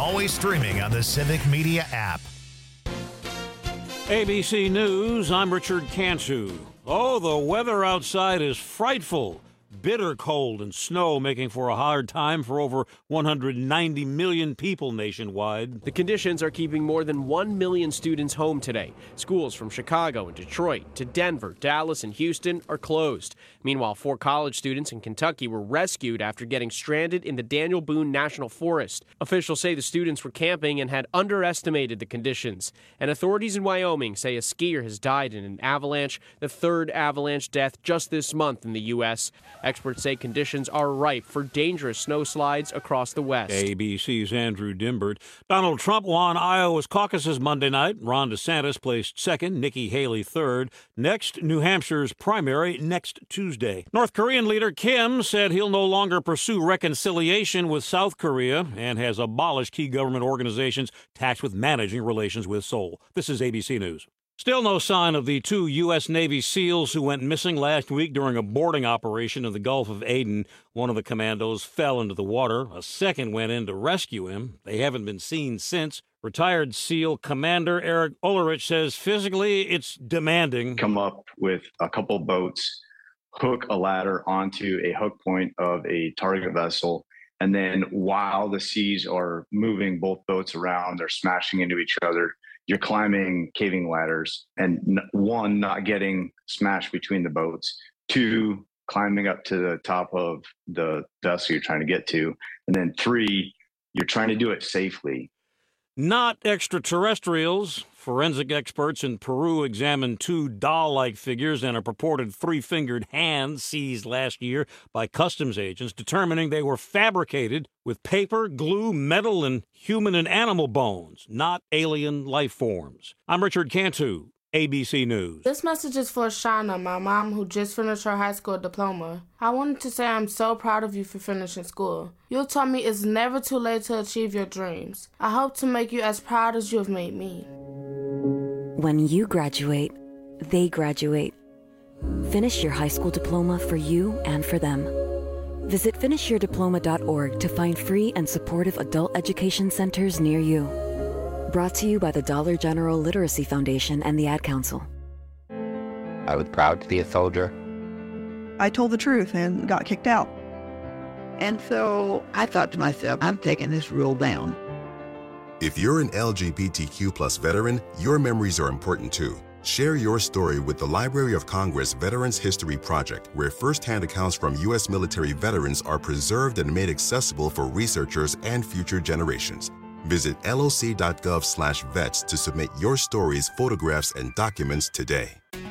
Always streaming on the Civic Media app. ABC News, I'm Richard Cantu. Oh, the weather outside is frightful. Bitter cold and snow making for a hard time for over 190 million people nationwide. The conditions are keeping more than 1 million students home today. Schools from Chicago and Detroit to Denver, Dallas, and Houston are closed. Meanwhile, 4 college students in Kentucky were rescued after getting stranded in the Daniel Boone National Forest. Officials say the students were camping and had underestimated the conditions. And authorities in Wyoming say a skier has died in an avalanche, the 3rd avalanche death just this month in the U.S. Experts say conditions are ripe for dangerous snowslides across the West. ABC's Andrew Dimbert. Donald Trump won Iowa's caucuses Monday night. Ron DeSantis placed second, Nikki Haley third. Next, New Hampshire's primary next Tuesday. North Korean leader Kim said he'll no longer pursue reconciliation with South Korea and has abolished key government organizations tasked with managing relations with Seoul. This is ABC News. Still no sign of the 2 U.S. Navy SEALs who went missing last week during a boarding operation in the Gulf of Aden. One of the commandos fell into the water. A second went in to rescue him. They haven't been seen since. Retired SEAL Commander Eric Ulrich says physically it's demanding. Come up with a couple boats, hook a ladder onto a hook point of a target vessel, and then while the seas are moving both boats around, they're smashing into each other. You're climbing caving ladders, and 1, not getting smashed between the boats, 2, climbing up to the top of the vessel you're trying to get to, and then 3, you're trying to do it safely. Not extraterrestrials. Forensic experts in Peru examined 2 doll-like figures and a purported 3-fingered hand seized last year by customs agents, determining they were fabricated with paper, glue, metal, and human and animal bones, not alien life forms. I'm Richard Cantu, ABC News. This message is for Shauna, my mom, who just finished her high school diploma. I wanted to say I'm so proud of you for finishing school. You taught me it's never too late to achieve your dreams. I hope to make you as proud as you have made me. When you graduate, they graduate. Finish your high school diploma for you and for them. Visit finishyourdiploma.org to find free and supportive adult education centers near you. Brought to you by the Dollar General Literacy Foundation and the Ad Council. I was proud to be a soldier. I told the truth and got kicked out. And so I thought to myself, I'm taking this rule down. If you're an LGBTQ+ veteran, your memories are important too. Share your story with the Library of Congress Veterans History Project, where first-hand accounts from U.S. military veterans are preserved and made accessible for researchers and future generations. Visit loc.gov/vets to submit your stories, photographs, and documents today.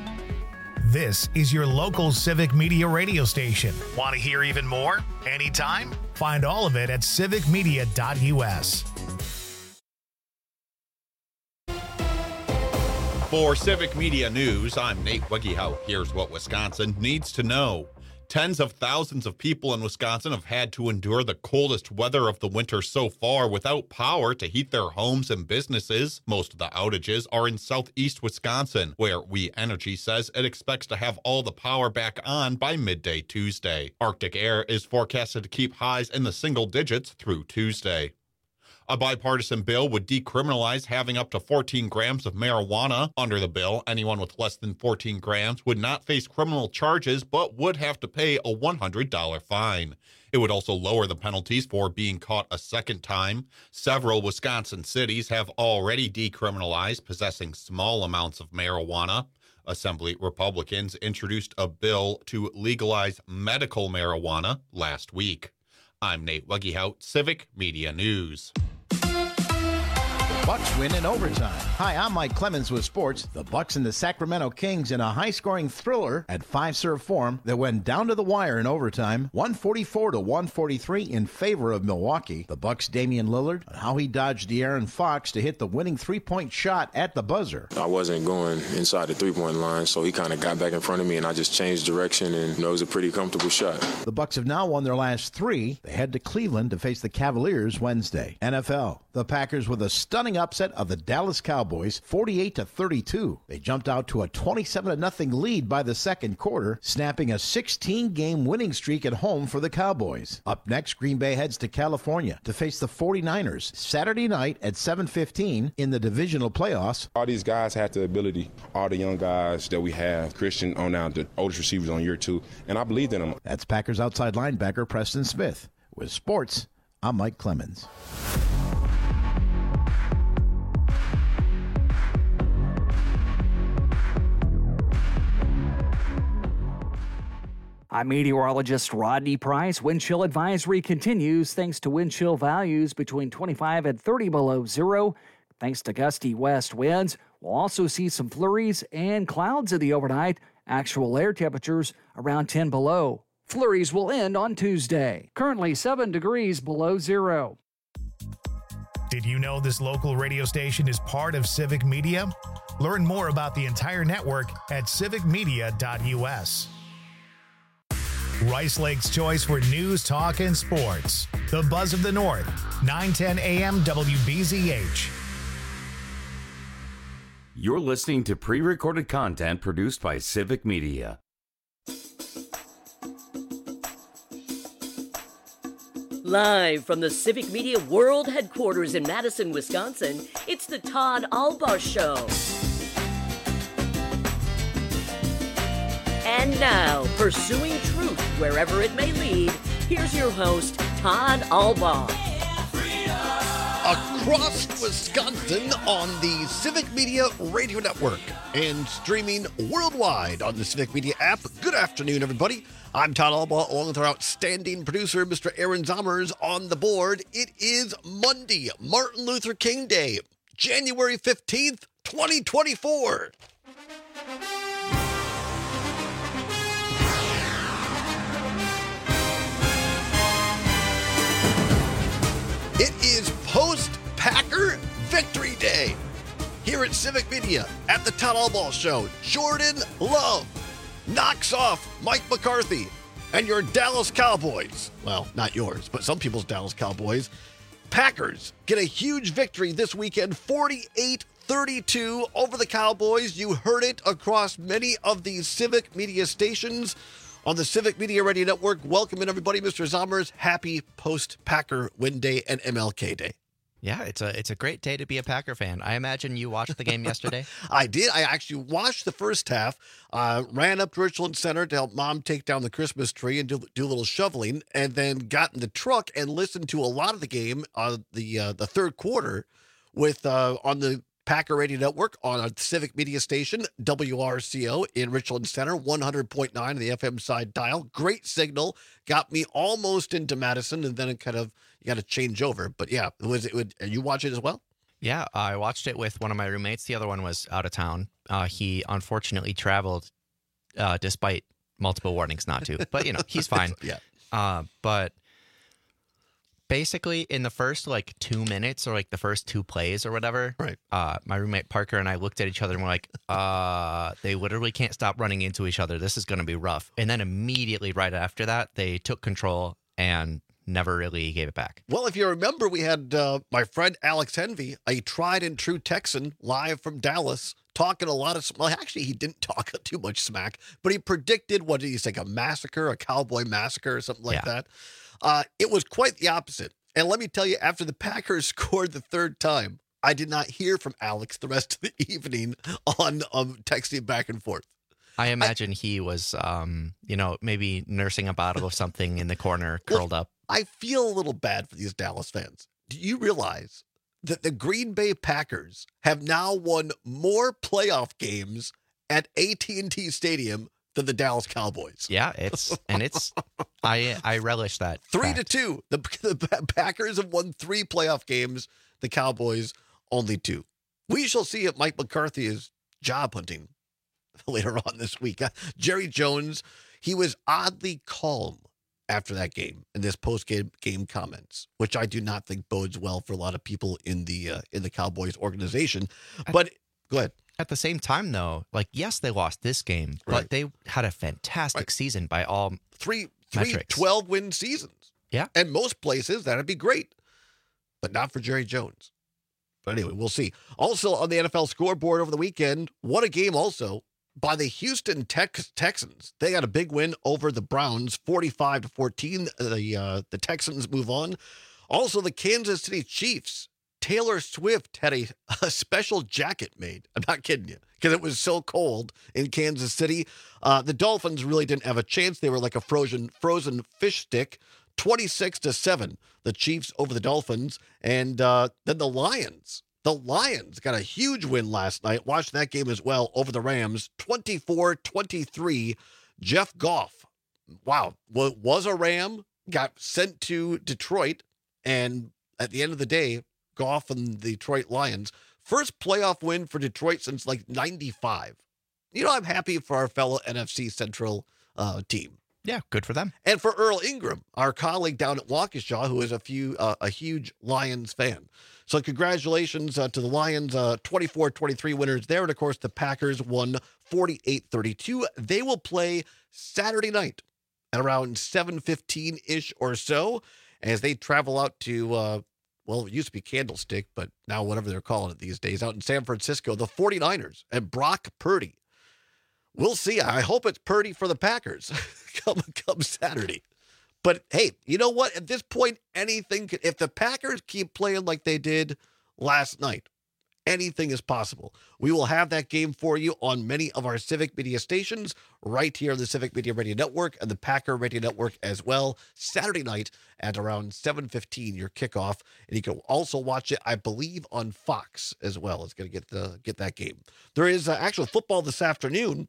This is your local Civic Media radio station. Want to hear even more? Anytime? Find all of it at civicmedia.us. For Civic Media News, I'm Nate Wegehout. Here's what Wisconsin needs to know. Tens of thousands of people in Wisconsin have had to endure the coldest weather of the winter so far without power to heat their homes and businesses. Most of the outages are in southeast Wisconsin, where We Energy says it expects to have all the power back on by midday Tuesday. Arctic air is forecasted to keep highs in the single digits through Tuesday. A bipartisan bill would decriminalize having up to 14 grams of marijuana. Under the bill, anyone with less than 14 grams would not face criminal charges, but would have to pay a $100 fine. It would also lower the penalties for being caught a second time. Several Wisconsin cities have already decriminalized possessing small amounts of marijuana. Assembly Republicans introduced a bill to legalize medical marijuana last week. I'm Nate Wegehout, Civic Media News. Bucks win in overtime. Hi, I'm Mike Clemens with sports. The Bucks and the Sacramento Kings in a high-scoring thriller at 5-serve form that went down to the wire in overtime, 144-143 in favor of Milwaukee. The Bucks' Damian Lillard and how he dodged De'Aaron Fox to hit the winning three-point shot at the buzzer. I wasn't going inside the three-point line, so he kind of got back in front of me, and I just changed direction, and it was a pretty comfortable shot. The Bucks have now won their last 3. They head to Cleveland to face the Cavaliers Wednesday. NFL. The Packers with a stunning thrilling upset of the Dallas Cowboys, 48-32. They jumped out to a 27-0 lead by the second quarter, snapping a 16-game winning streak at home for the Cowboys. Up next, Green Bay heads to California to face the 49ers Saturday night at 7:15 in the divisional playoffs. All these guys have the ability, all the young guys that we have, Christian on now, the oldest receivers on year 2, and I believed in them. That's Packers outside linebacker Preston Smith. With sports, I'm Mike Clemens. I'm meteorologist Rodney Price. Wind chill advisory continues thanks to wind chill values between 25 and 30 below zero. Thanks to gusty west winds, we'll also see some flurries and clouds in the overnight. Actual air temperatures around 10 below. Flurries will end on Tuesday. Currently 7 degrees below zero. Did you know this local radio station is part of Civic Media? Learn more about the entire network at civicmedia.us. Rice Lake's choice for news, talk, and sports. The Buzz of the North, 910 AM WBZH. You're listening to pre-recorded content produced by Civic Media. Live from the Civic Media World Headquarters in Madison, Wisconsin, it's the Todd Albaugh Show. And now, pursuing truth wherever it may lead, here's your host, Todd Albaugh. Across Wisconsin on the Civic Media Radio Network and streaming worldwide on the Civic Media app. Good afternoon, everybody. I'm Todd Albaugh, along with our outstanding producer, Mr. Aaron Zommers, on the board. It is Monday, Martin Luther King Day, January 15th, 2024. It is post-Packer Victory Day here at Civic Media at the Todd Albaugh Show. Jordan Love knocks off Mike McCarthy and your Dallas Cowboys. Well, not yours, but some people's Dallas Cowboys. Packers get a huge victory this weekend, 48-32 over the Cowboys. You heard it across many of these Civic Media stations on the Civic Media Radio Network. Welcome in, everybody. Mr. Zommers, happy post-Packer win day and MLK Day. Yeah, it's a great day to be a Packer fan. I imagine you watched the game yesterday. I did. I actually watched the first half, ran up to Richland Center to help Mom take down the Christmas tree and do a little shoveling, and then got in the truck and listened to a lot of the game, the third quarter, with on the Packer Radio Network on a Civic Media station, WRCO in Richland Center, 100.9 on the FM side dial. Great signal. Got me almost into Madison, and then it kind of, you got to change over. But yeah, you watch it as well? Yeah, I watched it with one of my roommates. The other one was out of town. He unfortunately traveled despite multiple warnings not to. But, he's fine. Yeah. But basically, in the first 2 minutes or the first two plays or whatever, right? My roommate Parker and I looked at each other and we're like, they literally can't stop running into each other. This is going to be rough. And then immediately right after that, they took control and never really gave it back. Well, if you remember, we had my friend Alex Henvey, a tried and true Texan, live from Dallas, talking a lot of, well, actually, he didn't talk too much smack, but he predicted, what did he say, a massacre, a cowboy massacre or something like that. It was quite the opposite. And let me tell you, after the Packers scored the third time, I did not hear from Alex the rest of the evening on texting back and forth. I imagine he was, maybe nursing a bottle of something in the corner, curled up. I feel a little bad for these Dallas fans. Do you realize that the Green Bay Packers have now won more playoff games at AT&T Stadium than the Dallas Cowboys? Yeah, I relish that. 3-2. The Packers have won 3 playoff games. The Cowboys only 2. We shall see if Mike McCarthy is job hunting later on this week. Jerry Jones, he was oddly calm after that game in this post-game comments, which I do not think bodes well for a lot of people in the Cowboys organization. But go ahead. At the same time, though, yes, they lost this game, but they had a fantastic season by all three metrics. 12-win seasons. Yeah. And most places, that'd be great. But not for Jerry Jones. But anyway, we'll see. Also on the NFL scoreboard over the weekend, what a game also by the Houston Texans. They got a big win over the Browns, 45-14. The Texans move on. Also, the Kansas City Chiefs. Taylor Swift had a special jacket made. I'm not kidding you, because it was so cold in Kansas City. The Dolphins really didn't have a chance. They were like a frozen fish stick. 26-7, the Chiefs over the Dolphins. And then the Lions. The Lions got a huge win last night. Watched that game as well over the Rams. 24-23. Jeff Goff, wow, was a Ram, got sent to Detroit. And at the end of the day, Goff and the Detroit Lions, first playoff win for Detroit since like 95. You know, I'm happy for our fellow NFC Central team. Yeah, good for them. And for Earl Ingram, our colleague down at Waukesha, who is a huge Lions fan. So congratulations to the Lions, 24-23 winners there. And, of course, the Packers won 48-32. They will play Saturday night at around 7:15-ish or so as they travel out to, well, it used to be Candlestick, but now whatever they're calling it these days, out in San Francisco, the 49ers and Brock Purdy. We'll see. I hope it's Purdy for the Packers come Saturday. But, hey, you know what? At this point, anything could, if the Packers keep playing like they did last night, anything is possible. We will have that game for you on many of our Civic Media stations right here on the Civic Media Radio Network and the Packer Radio Network as well. Saturday night at around 7:15, your kickoff. And you can also watch it, I believe, on Fox as well. It's going to get that game. There is actual football this afternoon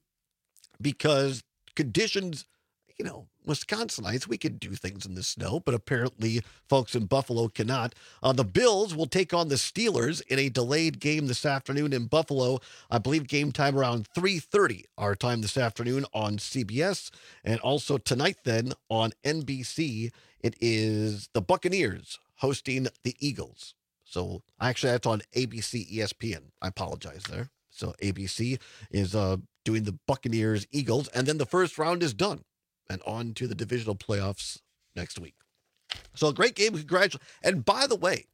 because conditions, you know, Wisconsinites, we can do things in the snow, but apparently folks in Buffalo cannot. The Bills will take on the Steelers in a delayed game this afternoon in Buffalo. I believe game time around 3:30 our time this afternoon on CBS. And also tonight then on NBC, it is the Buccaneers hosting the Eagles. So actually that's on ABC ESPN. I apologize there. So ABC is doing the Buccaneers Eagles, and then the first round is done. And on to the divisional playoffs next week. So a great game. Congratulations. And by the way,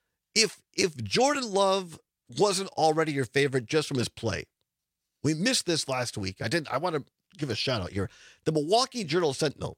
if Jordan Love wasn't already your favorite just from his play, we missed this last week. I want to give a shout out here. The Milwaukee Journal-Sentinel,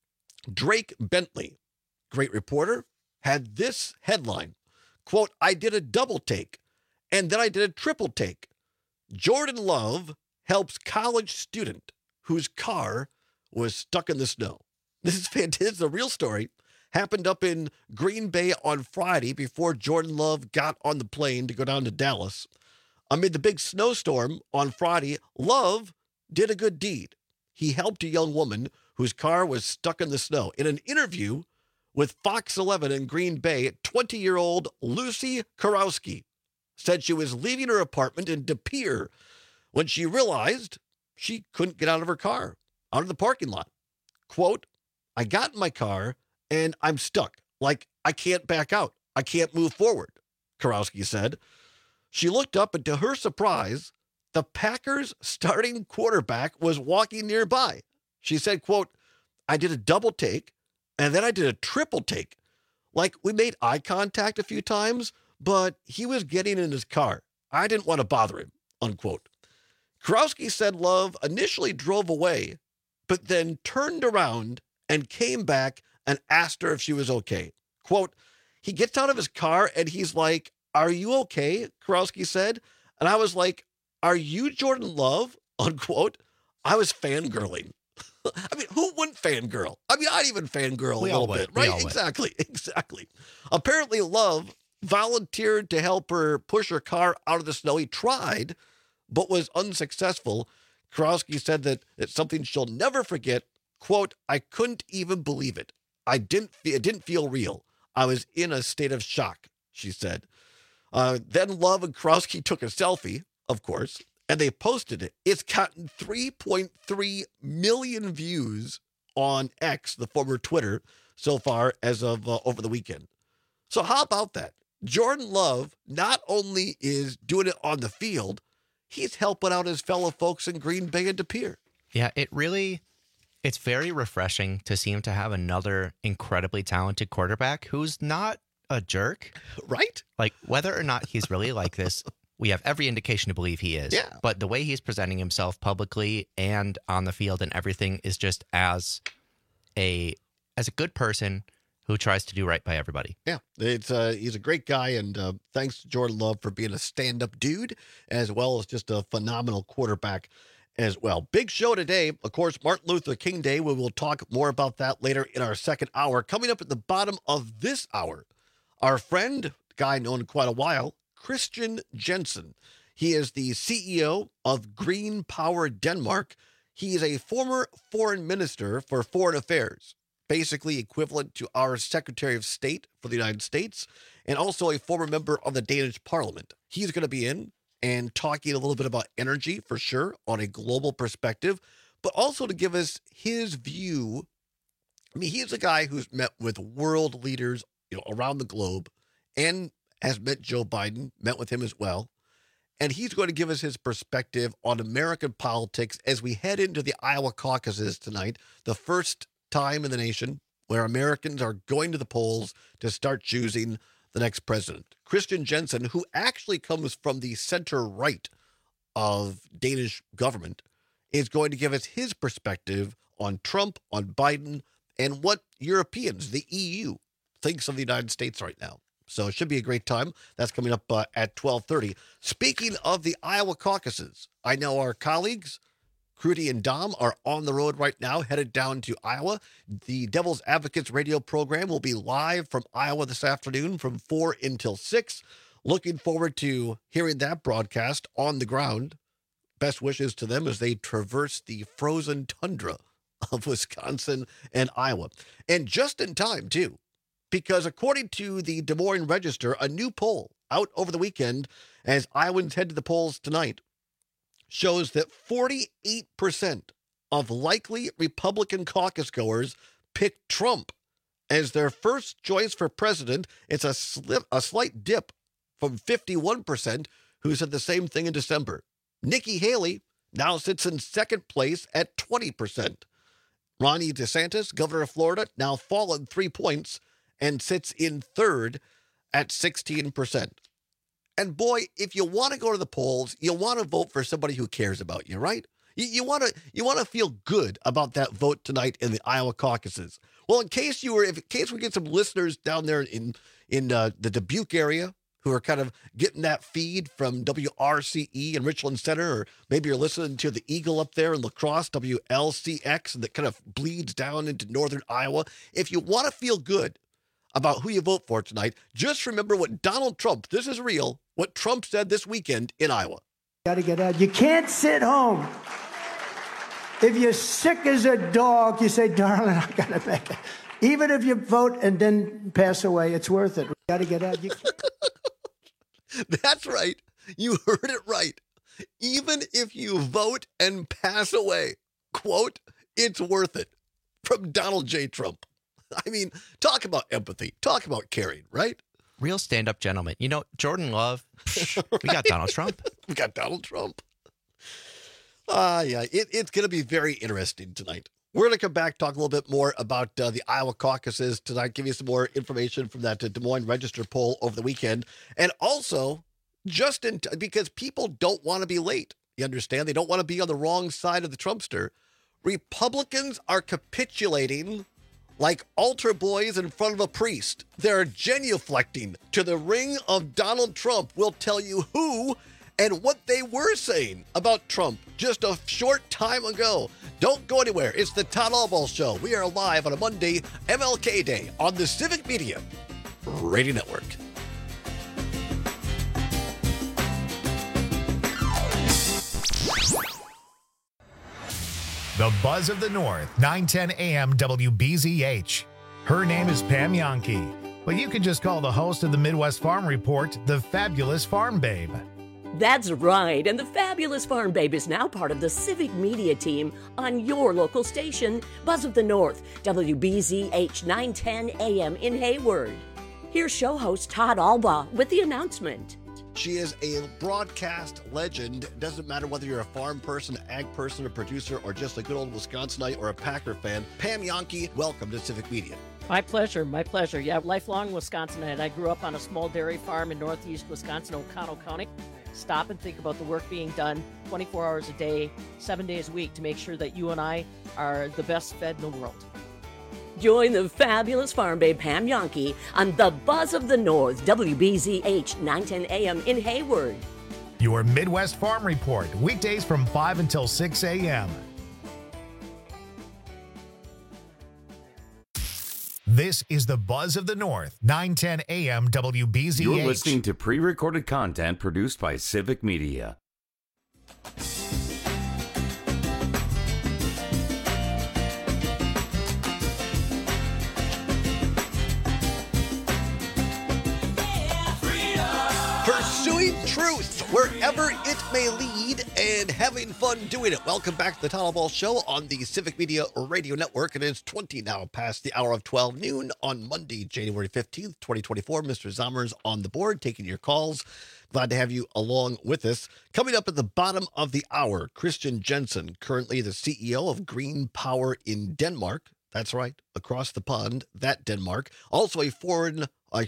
Drake Bentley, great reporter, had this headline, quote, "I did a double take and then I did a triple take. Jordan Love helps college student whose car was stuck in the snow." This is fantastic. It's a real story. Happened up in Green Bay on Friday before Jordan Love got on the plane to go down to Dallas. Amid the big snowstorm on Friday, Love did a good deed. He helped a young woman whose car was stuck in the snow. In an interview with Fox 11 in Green Bay, 20-year-old Lucy Karowski said she was leaving her apartment in De Pere when she realized she couldn't get out of her car, out of the parking lot. Quote, "I got in my car and I'm stuck. Like, I can't back out. I can't move forward," Karowski said. She looked up and to her surprise, the Packers starting quarterback was walking nearby. She said, quote, "I did a double take and then I did a triple take. Like, we made eye contact a few times, but he was getting in his car. I didn't want to bother him," unquote. Karowski said Love initially drove away, but then turned around and came back and asked her if she was okay. Quote, "He gets out of his car and he's like, 'Are you okay?' Karowski said. And I was like, 'Are you Jordan Love?' Unquote. I was fangirling." I mean, who wouldn't fangirl? I mean, I'd even fangirl a little bit, right? Exactly. Apparently, Love volunteered to help her push her car out of the snow. He tried, but was unsuccessful. Karowski said that it's something she'll never forget. Quote, "I couldn't even believe it. It didn't feel real. I was in a state of shock," she said. Then Love and Karowski took a selfie, of course, and they posted it. It's gotten 3.3 million views on X, the former Twitter, so far as of over the weekend. So how about that? Jordan Love not only is doing it on the field, he's helping out his fellow folks in Green Bay and De Pere. Yeah, it's very refreshing to see him to have another incredibly talented quarterback who's not a jerk? Right? Like, whether or not he's really like this, we have every indication to believe he is. Yeah. But the way he's presenting himself publicly and on the field and everything is just as a good person who tries to do right by everybody. Yeah, he's a great guy, and thanks to Jordan Love for being a stand-up dude, as well as just a phenomenal quarterback as well. Big show today, of course, Martin Luther King Day. We will talk more about that later in our second hour. Coming up at the bottom of this hour, our friend, guy known quite a while, Christian Jensen. He is the CEO of Green Power Denmark. He is a former foreign minister for foreign affairs, basically equivalent to our Secretary of State for the United States, and also a former member of the Danish Parliament. He's going to be in and talking a little bit about energy, for sure, on a global perspective, but also to give us his view. I mean, he's a guy who's met with world leaders, around the globe, and has met Joe Biden, met with him as well. And he's going to give us his perspective on American politics as we head into the Iowa caucuses tonight, the first time in the nation where Americans are going to the polls to start choosing the next president. Christian Jensen, who actually comes from the center-right of Danish government, is going to give us his perspective on Trump, on Biden, and what Europeans, the EU, thinks of the United States right now. So it should be a great time. That's coming up at 12:30. Speaking of the Iowa caucuses, I know our colleagues, Crudy and Dom, are on the road right now, headed down to Iowa. The Devil's Advocates radio program will be live from Iowa this afternoon from 4 until 6. Looking forward to hearing that broadcast on the ground. Best wishes to them as they traverse the frozen tundra of Wisconsin and Iowa. And just in time, too, because according to the Des Moines Register, a new poll out over the weekend as Iowans head to the polls tonight shows that 48% of likely Republican caucus goers picked Trump as their first choice for president. It's a slight dip from 51% who said the same thing in December. Nikki Haley now sits in second place at 20%. Ron DeSantis, governor of Florida, now fallen 3 points and sits in third at 16%. And boy, if you want to go to the polls, you want to vote for somebody who cares about you, right? You want to feel good about that vote tonight in the Iowa caucuses. Well, in case we get some listeners down there in the Dubuque area who are kind of getting that feed from WRCE in Richland Center, or maybe you're listening to the Eagle up there in La Crosse, WLCX, and that kind of bleeds down into northern Iowa. If you want to feel good about who you vote for tonight, just remember what Donald Trump, this is real, what Trump said this weekend in Iowa. Got to get out. You can't sit home. If you're sick as a dog, you say, darling, I got to make it. Even if you vote and then pass away, it's worth it. Got to get out. That's right. You heard it right. Even if you vote and pass away, quote, it's worth it. From Donald J. Trump. I mean, talk about empathy. Talk about caring, right? Real stand-up gentleman. Jordan Love, we got Donald Trump. We got Donald Trump. Yeah, it's going to be very interesting tonight. We're going to come back, talk a little bit more about the Iowa caucuses tonight, give you some more information from that Des Moines Register poll over the weekend. And also, because people don't want to be late. You understand? They don't want to be on the wrong side of the Trumpster. Republicans are capitulating like altar boys in front of a priest. They're genuflecting to the ring of Donald Trump. We'll tell you who and what they were saying about Trump just a short time ago. Don't go anywhere. It's the Todd Albaugh Show. We are live on a Monday, MLK Day, on the Civic Media Radio Network. The Buzz of the North, 910 AM WBZH. Her name is Pam Yonke, but you can just call the host of the Midwest Farm Report the Fabulous Farm Babe. That's right, and the Fabulous Farm Babe is now part of the Civic Media team on your local station, Buzz of the North, WBZH 910 AM in Hayward. Here's show host Todd Albaugh with the announcement. She is a broadcast legend. It doesn't matter whether you're a farm person, ag person, a producer, or just a good old Wisconsinite or a Packer fan. Pam Yonke, welcome to Civic Media. My pleasure, my pleasure. Yeah, lifelong Wisconsinite. I grew up on a small dairy farm in northeast Wisconsin, O'Connell County. Stop and think about the work being done 24 hours a day, 7 days a week to make sure that you and I are the best fed in the world. Join the fabulous farm babe Pam Yonke on The Buzz of the North, WBZH 910 AM in Hayward. Your Midwest Farm Report, weekdays from 5 until 6 a.m. This is the Buzz of the North, 910 AM WBZH. You're listening to pre-recorded content produced by Civic Media. Pursuing truth wherever it may lead and having fun doing it. Welcome back to the Total Ball Show on the Civic Media Radio Network. It is 20 now past the hour of 12 noon on Monday, January 15th, 2024. Mr. Zommers on the board, taking your calls. Glad to have you along with us. Coming up at the bottom of the hour, Christian Jensen, currently the CEO of Green Power in Denmark. That's right, across the pond, that Denmark. Also a former,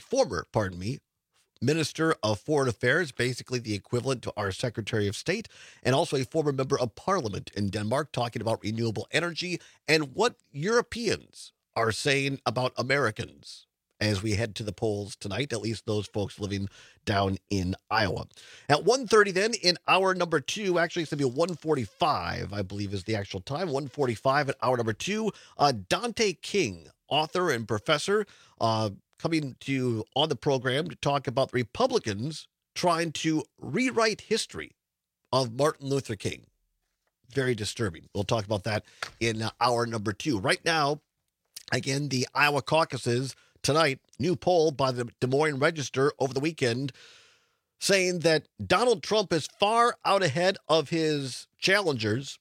Minister of Foreign Affairs, basically the equivalent to our Secretary of State, and also a former member of Parliament in Denmark, talking about renewable energy and what Europeans are saying about Americans as we head to the polls tonight, at least those folks living down in Iowa. At 1:30 then, in hour number 2, actually it's going to be 1:45, I believe is the actual time, 1:45 at hour number 2, Dante King, author and professor, coming to you on the program to talk about the Republicans trying to rewrite history of Martin Luther King. Very disturbing. We'll talk about that in hour number 2. Right now, again, the Iowa caucuses tonight, new poll by the Des Moines Register over the weekend saying that Donald Trump is far out ahead of his challengers.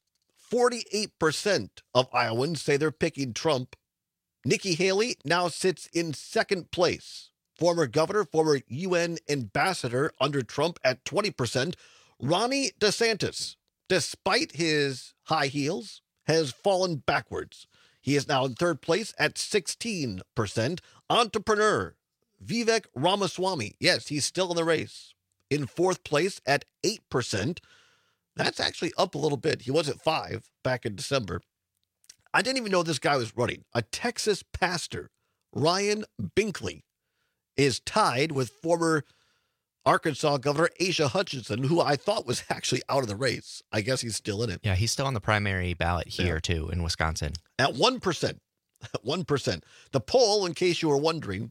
48% of Iowans say they're picking Trump. Nikki Haley now sits in second place. Former governor, former UN ambassador under Trump at 20%. Ronnie DeSantis, despite his high heels, has fallen backwards. He is now in third place at 16%. Entrepreneur Vivek Ramaswamy, yes, he's still in the race, in fourth place at 8%. That's actually up a little bit. He was at 5% back in December. I didn't even know this guy was running. A Texas pastor, Ryan Binkley, is tied with former Arkansas Governor Asa Hutchinson, who I thought was actually out of the race. I guess he's still in it. Yeah, he's still on the primary ballot here, too, in Wisconsin. At 1%. 1%. The poll, in case you were wondering,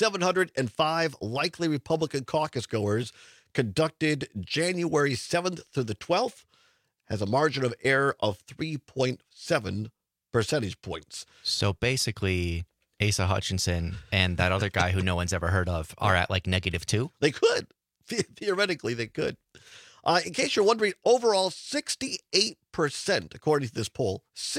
705 likely Republican caucus goers conducted January 7th through the 12th, has a margin of error of 3.7 percentage points. So basically, Asa Hutchinson and that other guy who no one's ever heard of are at like -2? They could. Theoretically, they could. In case you're wondering, overall, 68%, according to this poll,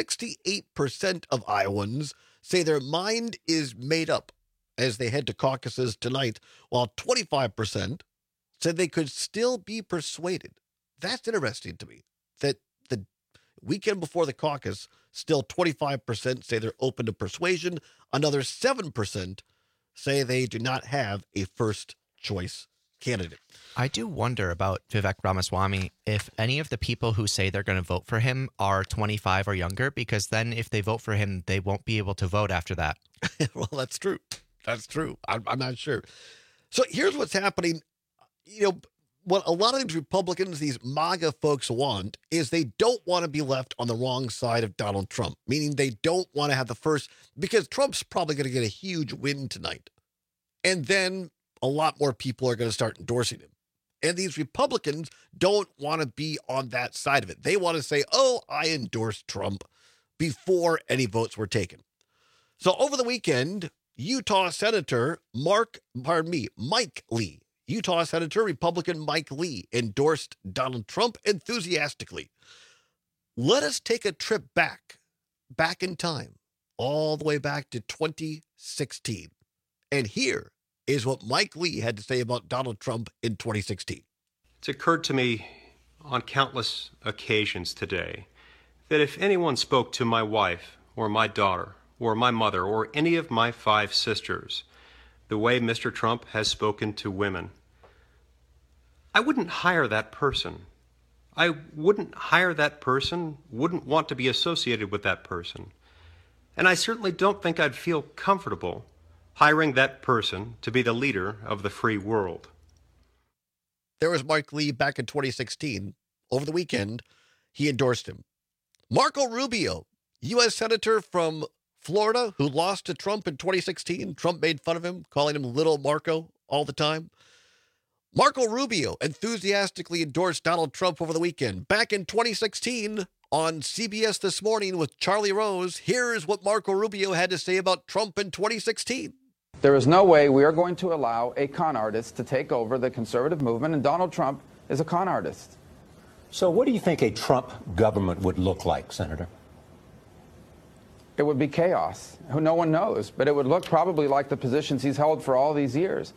68% of Iowans say their mind is made up as they head to caucuses tonight, while 25% said they could still be persuaded. That's interesting to me, that the weekend before the caucus, still 25% say they're open to persuasion. Another 7% say they do not have a first choice candidate. I do wonder about Vivek Ramaswamy if any of the people who say they're going to vote for him are 25 or younger, because then if they vote for him, they won't be able to vote after that. Well, that's true. That's true. I'm not sure. So here's what's happening. You know, what a lot of these Republicans, these MAGA folks want is they don't want to be left on the wrong side of Donald Trump, meaning they don't want to have the first, because Trump's probably going to get a huge win tonight. And then a lot more people are going to start endorsing him. And these Republicans don't want to be on that side of it. They want to say, oh, I endorsed Trump before any votes were taken. So over the weekend, Utah Senator Mike Lee, Utah Senator Republican Mike Lee, endorsed Donald Trump enthusiastically. Let us take a trip back in time, all the way back to 2016. And here is what Mike Lee had to say about Donald Trump in 2016. It's occurred to me on countless occasions today that if anyone spoke to my wife or my daughter or my mother or any of my 5 sisters the way Mr. Trump has spoken to women, I wouldn't hire that person. I wouldn't hire that person, wouldn't want to be associated with that person. And I certainly don't think I'd feel comfortable hiring that person to be the leader of the free world. There was Mark Lee back in 2016. Over the weekend, he endorsed him. Marco Rubio, U.S. Senator from Florida, who lost to Trump in 2016. Trump made fun of him, calling him Little Marco all the time. Marco Rubio enthusiastically endorsed Donald Trump over the weekend. Back in 2016, on CBS This Morning with Charlie Rose, here's what Marco Rubio had to say about Trump in 2016. There is no way we are going to allow a con artist to take over the conservative movement, and Donald Trump is a con artist. So what do you think a Trump government would look like, Senator? It would be chaos. No one knows, but it would look probably like the positions he's held for all these years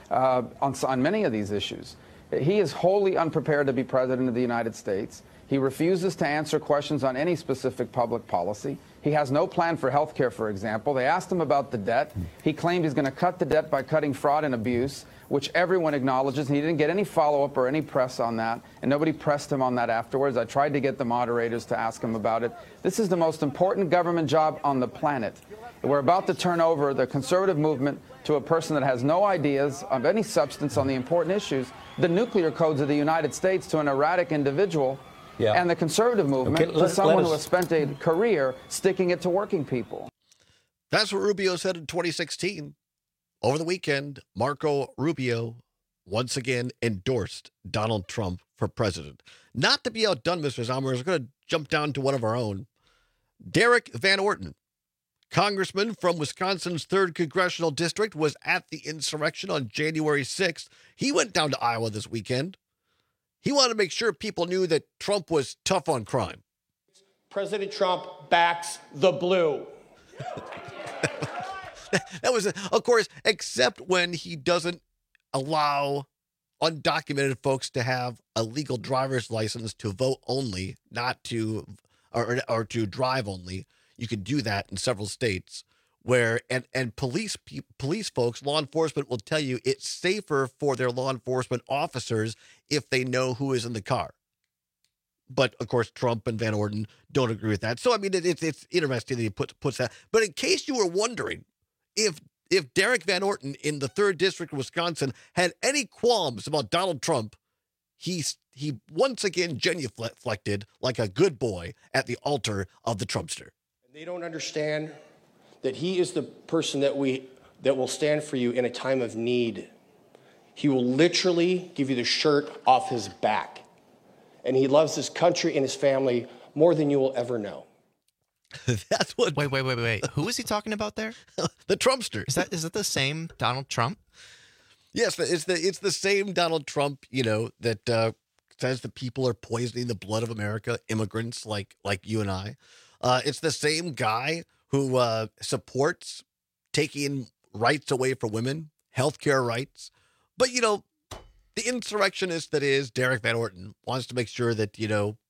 on many of these issues. He is wholly unprepared to be president of the United States. He refuses to answer questions on any specific public policy. He has no plan for health care, for example. They asked him about the debt. He claimed he's going to cut the debt by cutting fraud and abuse, which everyone acknowledges, and he didn't get any follow-up or any press on that, and nobody pressed him on that afterwards. I tried to get the moderators to ask him about it. This is the most important government job on the planet. We're about to turn over the conservative movement to a person that has no ideas of any substance on the important issues, the nuclear codes of the United States, to an erratic individual, and the conservative movement to someone who has spent a career sticking it to working people. That's what Rubio said in 2016. Over the weekend, Marco Rubio once again endorsed Donald Trump for president. Not to be outdone, Mr. Zommer, we're going to jump down to one of our own. Derek Van Orton, congressman from Wisconsin's 3rd Congressional District, was at the insurrection on January 6th. He went down to Iowa this weekend. He wanted to make sure people knew that Trump was tough on crime. President Trump backs the blue. That was, of course, except when he doesn't allow undocumented folks to have a legal driver's license to vote only, not to, or to drive only. You can do that in several states where, and police folks, law enforcement will tell you it's safer for their law enforcement officers if they know who is in the car. But, of course, Trump and Van Orden don't agree with that. So, I mean, it's interesting that he puts that. But in case you were wondering, if Derek Van Orton in the 3rd District of Wisconsin had any qualms about Donald Trump, he once again genuflected like a good boy at the altar of the Trumpster. They don't understand that he is the person that will stand for you in a time of need. He will literally give you the shirt off his back. And he loves his country and his family more than you will ever know. That's what. Wait. Who is he talking about there? The Trumpster. Is it the same Donald Trump? Yes, it's the same Donald Trump, that says that people are poisoning the blood of America, immigrants like you and I. It's the same guy who supports taking rights away from women, healthcare rights. But, the insurrectionist that is Derek Van Orton wants to make sure that,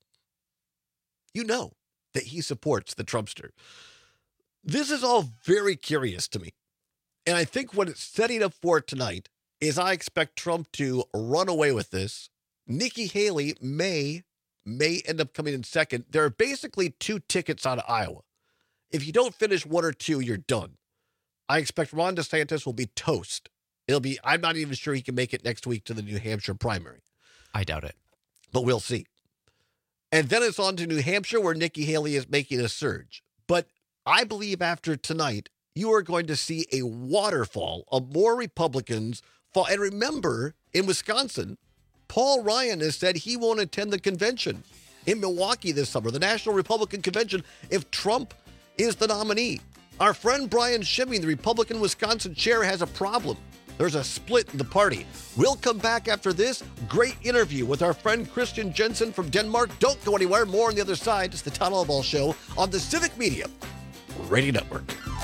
that he supports the Trumpster. This is all very curious to me. And I think what it's setting up for tonight is I expect Trump to run away with this. Nikki Haley may end up coming in second. There are basically 2 tickets out of Iowa. If you don't finish 1 or 2, you're done. I expect Ron DeSantis will be toast. I'm not even sure he can make it next week to the New Hampshire primary. I doubt it. But we'll see. And then it's on to New Hampshire, where Nikki Haley is making a surge. But I believe after tonight, you are going to see a waterfall of more Republicans fall. And remember, in Wisconsin, Paul Ryan has said he won't attend the convention in Milwaukee this summer, the National Republican Convention, if Trump is the nominee. Our friend Brian Schimming, the Republican Wisconsin chair, has a problem. There's a split in the party. We'll come back after this great interview with our friend Christian Jensen from Denmark. Don't go anywhere. More on the other side. It's the Todd Allball Show on the Civic Media Radio Network.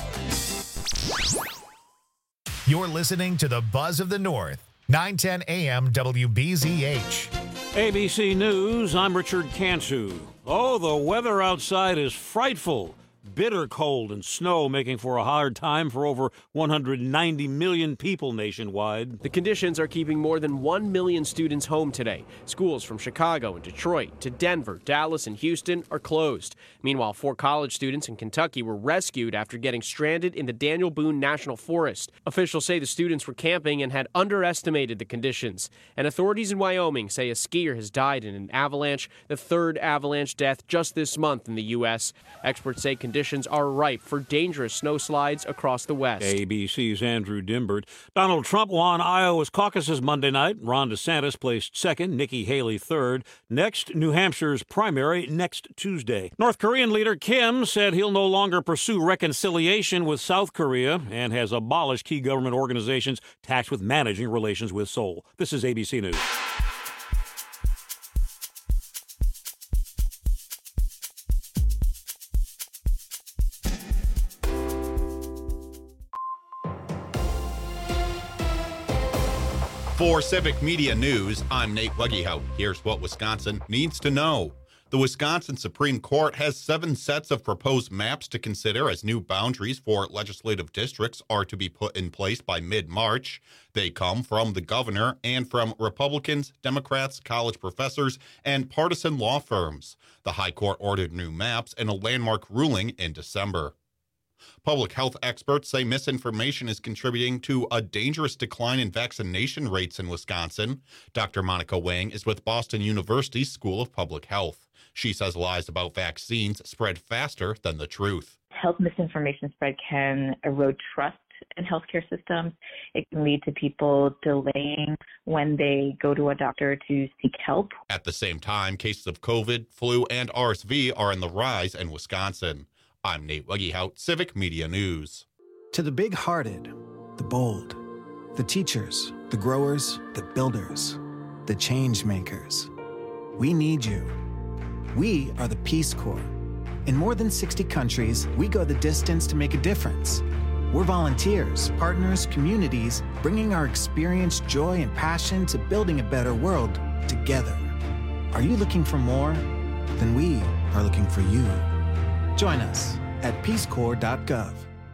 You're listening to the Buzz of the North, 910 AM WBZH. ABC News, I'm Richard Cantu. Oh, the weather outside is frightful. Bitter cold and snow making for a hard time for over 190 million people nationwide. The conditions are keeping more than 1 million students home today. Schools from Chicago and Detroit to Denver, Dallas, and Houston are closed. Meanwhile, 4 college students in Kentucky were rescued after getting stranded in the Daniel Boone National Forest. Officials say the students were camping and had underestimated the conditions. And authorities in Wyoming say a skier has died in an avalanche, the 3rd avalanche death just this month in the U.S. Experts say conditions are ripe for dangerous snowslides across the West. ABC's Andrew Dimbert. Donald Trump won Iowa's caucuses Monday night. Ron DeSantis placed second, Nikki Haley third. Next, New Hampshire's primary next Tuesday. North Korean leader Kim said he'll no longer pursue reconciliation with South Korea and has abolished key government organizations tasked with managing relations with Seoul. This is ABC News. For Civic Media News, I'm Nate Weggehout. Here's what Wisconsin needs to know. The Wisconsin Supreme Court has 7 sets of proposed maps to consider as new boundaries for legislative districts are to be put in place by mid-March. They come from the governor and from Republicans, Democrats, college professors, and partisan law firms. The High Court ordered new maps in a landmark ruling in December. Public health experts say misinformation is contributing to a dangerous decline in vaccination rates in Wisconsin. Dr. Monica Wang is with Boston University's School of Public Health. She says lies about vaccines spread faster than the truth. Health misinformation spread can erode trust in healthcare systems. It can lead to people delaying when they go to a doctor to seek help. At the same time, cases of COVID, flu, and RSV are on the rise in Wisconsin. I'm Nate Weggehout, Civic Media News. To the big-hearted, the bold, the teachers, the growers, the builders, the change makers, we need you. We are the Peace Corps. In more than 60 countries, we go the distance to make a difference. We're volunteers, partners, communities, bringing our experience, joy, and passion to building a better world together. Are you looking for more? Then we are looking for you. Join us at peacecorps.gov.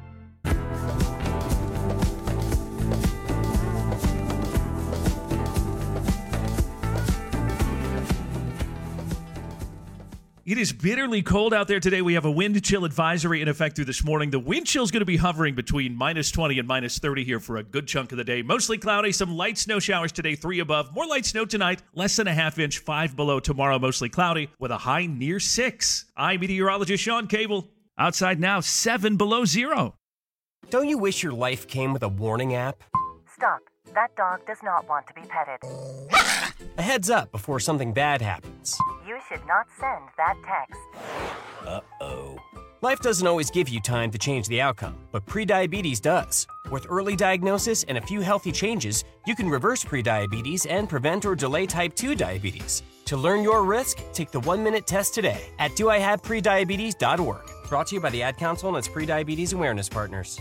It is bitterly cold out there today. We have a wind chill advisory in effect through this morning. The wind chill is going to be hovering between minus 20 and minus 30 here for a good chunk of the day. Mostly cloudy, some light snow showers today, 3 above. More light snow tonight, less than a half inch, 5 below tomorrow, mostly cloudy with a high near 6. I'm meteorologist Sean Cable. Outside now, 7 below 0. Don't you wish your life came with a warning app? Stop. That dog does not want to be petted. A heads up before something bad happens. You should not send that text. Uh-oh. Life doesn't always give you time to change the outcome, but prediabetes does. With early diagnosis and a few healthy changes, you can reverse prediabetes and prevent or delay type 2 diabetes. To learn your risk, take the 1-minute test today at doihaveprediabetes.org. Brought to you by the Ad Council and its prediabetes awareness partners.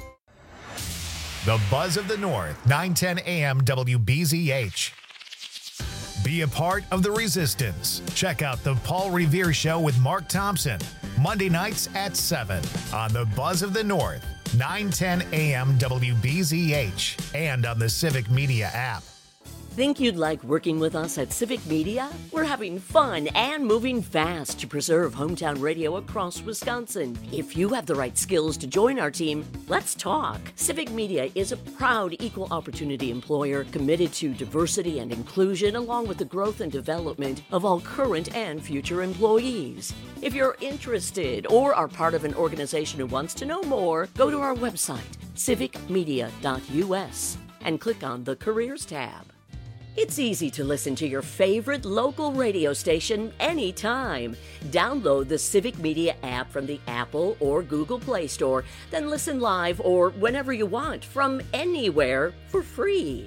The Buzz of the North, 910 AM WBZH. Be a part of the resistance. Check out the Paul Revere Show with Mark Thompson, Monday nights at 7 on the Buzz of the North, 910 AM WBZH, and on the Civic Media app. Think you'd like working with us at Civic Media? We're having fun and moving fast to preserve hometown radio across Wisconsin. If you have the right skills to join our team, let's talk. Civic Media is a proud equal opportunity employer committed to diversity and inclusion along with the growth and development of all current and future employees. If you're interested or are part of an organization who wants to know more, go to our website, civicmedia.us, and click on the Careers tab. It's easy to listen to your favorite local radio station anytime. Download the Civic Media app from the Apple or Google Play Store, then listen live or whenever you want from anywhere for free.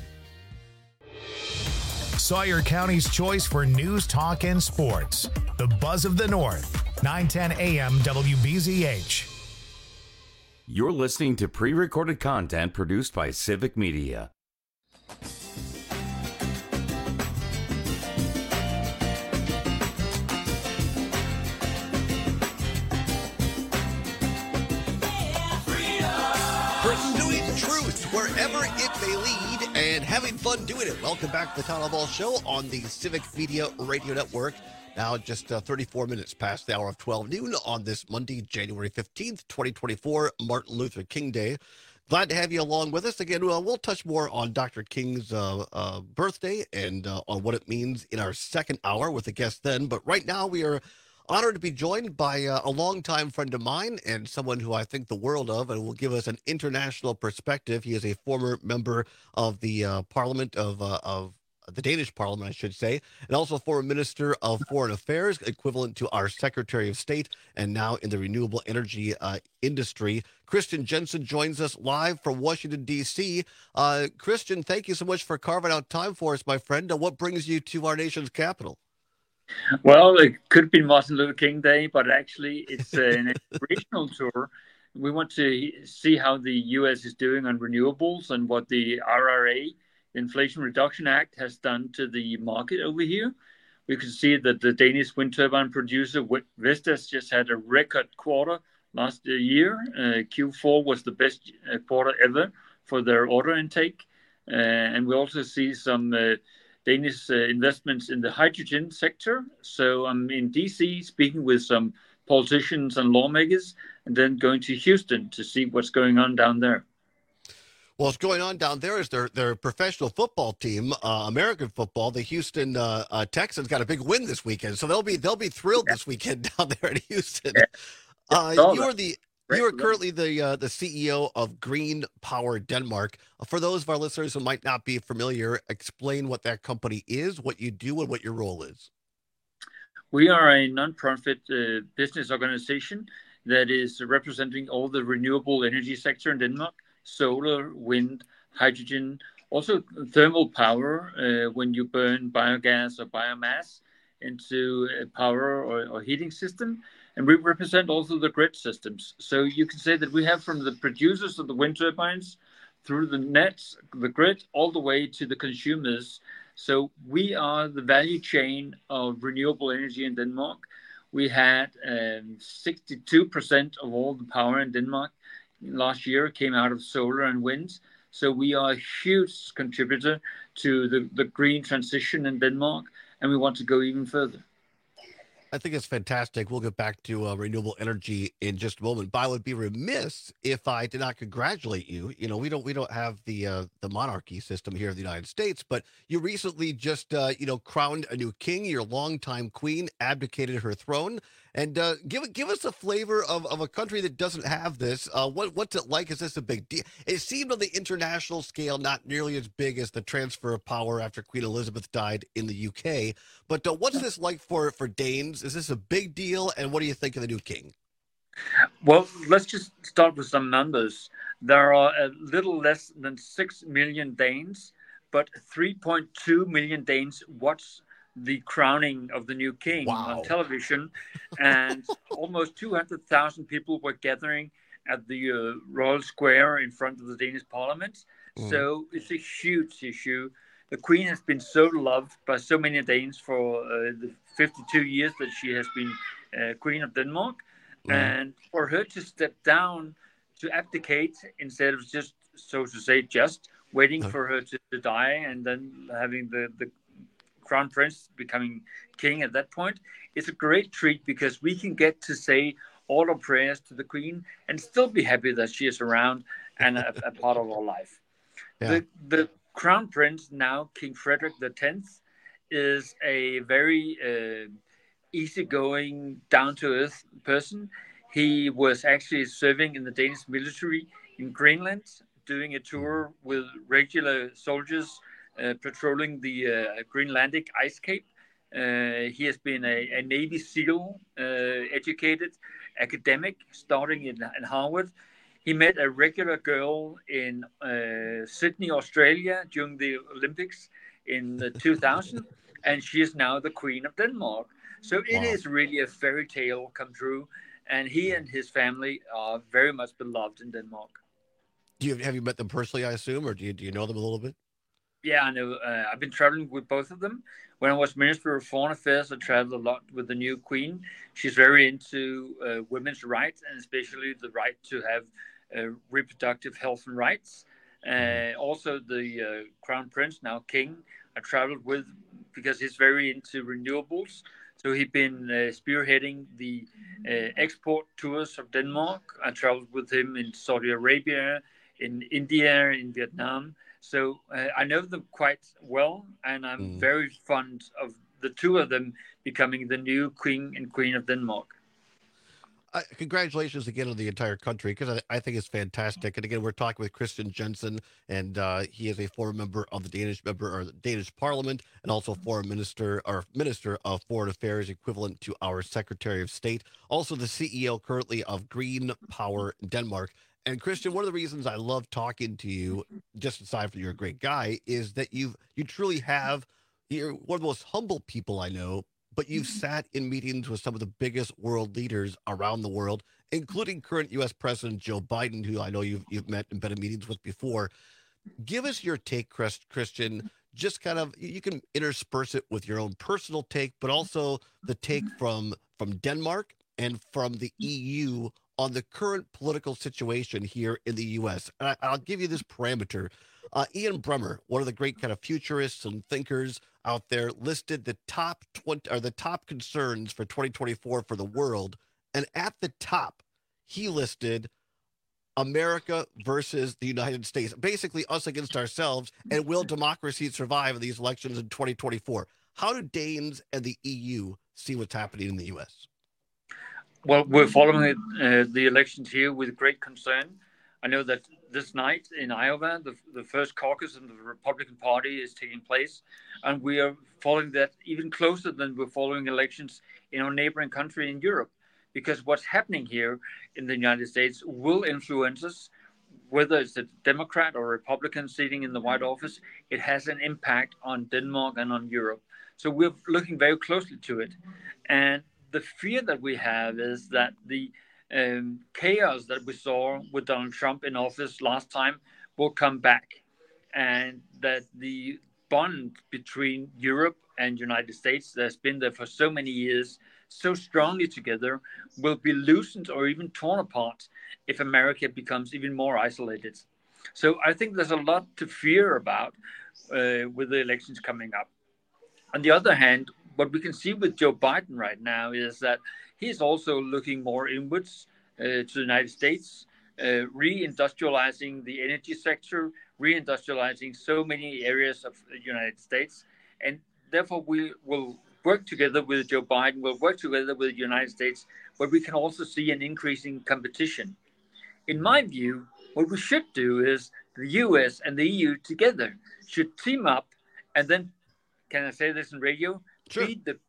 Sawyer County's choice for news, talk, and sports. The Buzz of the North, 910 AM WBZH. You're listening to pre-recorded content produced by Civic Media. wherever it may lead, and having fun doing it. Welcome back to the Town Hall Ball Show on the Civic Media Radio Network. Now just 34 minutes past the hour of 12 noon on this Monday, January 15th, 2024, Martin Luther King Day. Glad to have you along with us. Again, we'll touch more on Dr. King's birthday and on what it means in our second hour with a guest then. But right now we are honored to be joined by a longtime friend of mine and someone who I think the world of and will give us an international perspective. He is a former member of the Parliament of the Danish Parliament, I should say, and also former Minister of Foreign Affairs, equivalent to our Secretary of State, and now in the renewable energy industry. Christian Jensen joins us live from Washington, D.C. Christian, thank you so much for carving out time for us, my friend. What brings you to our nation's capital? Well, it could be Martin Luther King Day, but actually it's an regional tour. We want to see how the U.S. is doing on renewables and what the IRA, Inflation Reduction Act, has done to the market over here. We can see that the Danish wind turbine producer Vestas just had a record quarter last year. Q4 was the best quarter ever for their order intake. And we also see some Danish investments in the hydrogen sector. So I'm in DC speaking with some politicians and lawmakers, and then going to Houston to see what's going on down there. Well, what's going on down there is their professional football team, American football. The Houston Texans got a big win this weekend, so they'll be thrilled this weekend down there in Houston. You are currently the CEO of Green Power Denmark. For those of our listeners who might not be familiar, explain what that company is, what you do, and what your role is. We are a non-profit business organization that is representing all the renewable energy sector in Denmark: solar, wind, hydrogen, also thermal power when you burn biogas or biomass into a power or heating system. And we represent also the grid systems. So you can say that we have from the producers of the wind turbines through the nets, the grid, all the way to the consumers. So we are the value chain of renewable energy in Denmark. We had 62% of all the power in Denmark last year came out of solar and wind. So we are a huge contributor to the green transition in Denmark, and we want to go even further. I think it's fantastic. We'll get back to renewable energy in just a moment. But I would be remiss if I did not congratulate you. You know, we don't have the monarchy system here in the United States, but you recently just crowned a new king. Your longtime queen abdicated her throne, and give us a flavor of a country that doesn't have this. What's it like? Is this a big deal? It seemed on the international scale not nearly as big as the transfer of power after Queen Elizabeth died in the UK. But what's this like for Danes? Is this a big deal? And what do you think of the new king? Well, let's just start with some numbers. There are a little less than 6 million Danes, but 3.2 million Danes watch the crowning of the new king on television. And almost 200,000 people were gathering at the Royal Square in front of the Danish Parliament. So it's a huge issue. The Queen has been so loved by so many Danes for the 52 years that she has been Queen of Denmark. And for her to step down, to abdicate, instead of just, so to say, just waiting for her to die and then having the Crown Prince becoming king at that point, it's a great treat because we can get to say all our prayers to the Queen and still be happy that she is around and a part of our life. Yeah. The Crown Prince, now King Frederick X, is a very easygoing, down-to-earth person. He was actually serving in the Danish military in Greenland, doing a tour with regular soldiers patrolling the Greenlandic ice cape. He has been a Navy SEAL, educated academic, starting in Harvard. He met a regular girl in Sydney, Australia during the Olympics in 2000, and she is now the Queen of Denmark. So it is really a fairy tale come true, and he and his family are very much beloved in Denmark. Have you met them personally, I assume, or do you know them a little bit? Yeah, I know. I've been traveling with both of them. When I was Minister of Foreign Affairs, I traveled a lot with the new Queen. She's very into women's rights, and especially the right to have reproductive health and rights. Also, the Crown Prince, now King, I traveled with because he's very into renewables. So he's been spearheading the export tours of Denmark. I traveled with him in Saudi Arabia, in India, in Vietnam. So I know them quite well, and I'm very fond of the two of them becoming the new King and Queen of Denmark. Congratulations again on the entire country, because I think it's fantastic. And again, we're talking with Christian Jensen, and he is a former member of the Danish Parliament, and also former minister of Foreign Affairs, equivalent to our Secretary of State. Also the CEO currently of Green Power Denmark. And Christian, one of the reasons I love talking to you, just aside from you're a great guy, is that you truly you're one of the most humble people I know. But you've sat in meetings with some of the biggest world leaders around the world, including current U.S. President Joe Biden, who I know you've met and been in meetings with before. Give us your take, Christian. Just kind of, you can intersperse it with your own personal take, but also the take from Denmark and from the EU on the current political situation here in the U.S. And I'll give you this parameter. Ian Bremmer, one of the great kind of futurists and thinkers out there, listed the top 20 or the top concerns for 2024 for the world, and at the top, he listed America versus the United States, basically us against ourselves, and will democracy survive in these elections in 2024? How do Danes and the EU see what's happening in the U.S.? Well, we're following the elections here with great concern. I know that this night in Iowa, the first caucus in the Republican Party is taking place, and we are following that even closer than we're following elections in our neighboring country in Europe, because what's happening here in the United States will influence us. Whether it's a Democrat or Republican sitting in the White Office, it has an impact on Denmark and on Europe. So we're looking very closely to it. And the fear that we have is that the chaos that we saw with Donald Trump in office last time will come back, and that the bond between Europe and United States that's been there for so many years, so strongly together, will be loosened or even torn apart if America becomes even more isolated. So I think there's a lot to fear about with the elections coming up. On the other hand, what we can see with Joe Biden right now is that he's also looking more inwards to the United States, reindustrializing the energy sector, reindustrializing so many areas of the United States. And therefore, we will work together with Joe Biden, we'll work together with the United States, but we can also see an increasing competition. In my view, what we should do is the US and the EU together should team up, and then, can I say this in radio? Sure. Beat the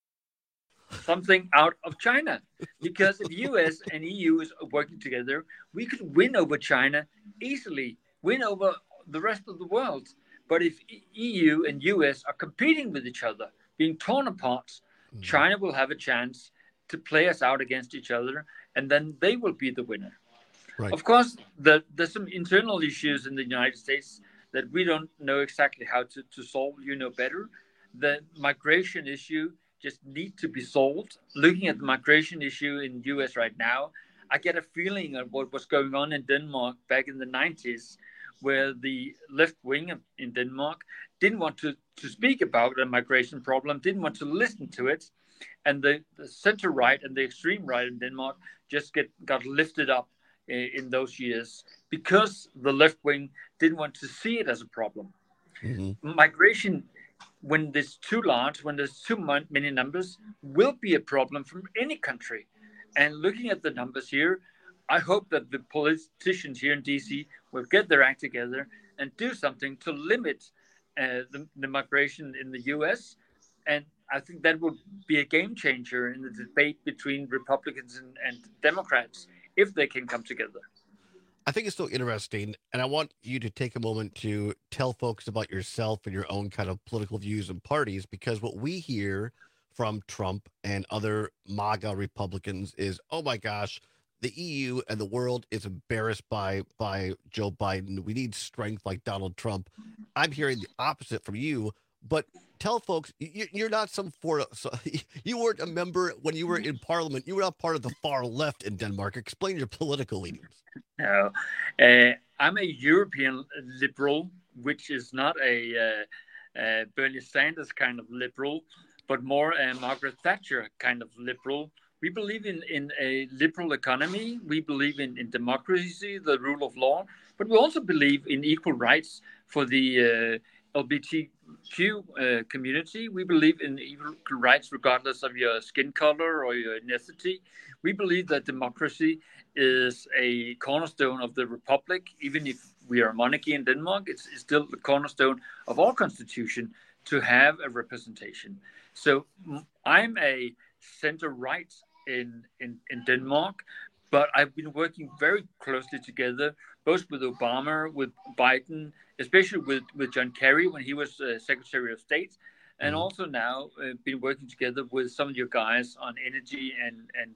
something out of China. Because if US and EU is working together, we could win over China easily, win over the rest of the world. But if EU and US are competing with each other, being torn apart, China will have a chance to play us out against each other, and then they will be the winner. Right. Of course, there's some internal issues in the United States that we don't know exactly how to solve. You know better. The migration issue just needs to be solved. Looking at the migration issue in the US right now, I get a feeling of what was going on in Denmark back in the 90s, where the left wing in Denmark didn't want to speak about a migration problem, didn't want to listen to it. And the center right and the extreme right in Denmark just got lifted up in those years because the left wing didn't want to see it as a problem. Mm-hmm. Migration, when there's too large, when there's too many numbers, will be a problem from any country. And looking at the numbers here, I hope that the politicians here in DC will get their act together and do something to limit the migration in the US. And I think that would be a game changer in the debate between Republicans and Democrats if they can come together. I think it's so interesting, and I want you to take a moment to tell folks about yourself and your own kind of political views and parties, because what we hear from Trump and other MAGA Republicans is, oh my gosh, the EU and the world is embarrassed by Joe Biden. We need strength like Donald Trump. I'm hearing the opposite from you, but tell folks, you're not you weren't a member when you were in Parliament. You were not part of the far left in Denmark. Explain your political leanings. No, I'm a European liberal, which is not a Bernie Sanders kind of liberal, but more a Margaret Thatcher kind of liberal. We believe in a liberal economy. We believe in democracy, the rule of law, but we also believe in equal rights for the LGBTQ community. We believe in equal rights regardless of your skin color or your ethnicity. We believe that democracy is a cornerstone of the republic. Even if we are a monarchy in Denmark, it's still the cornerstone of our constitution to have a representation. So I'm a center-right in Denmark, but I've been working very closely together, both with Obama, with Biden, especially with John Kerry when he was Secretary of State, and also now been working together with some of your guys on energy and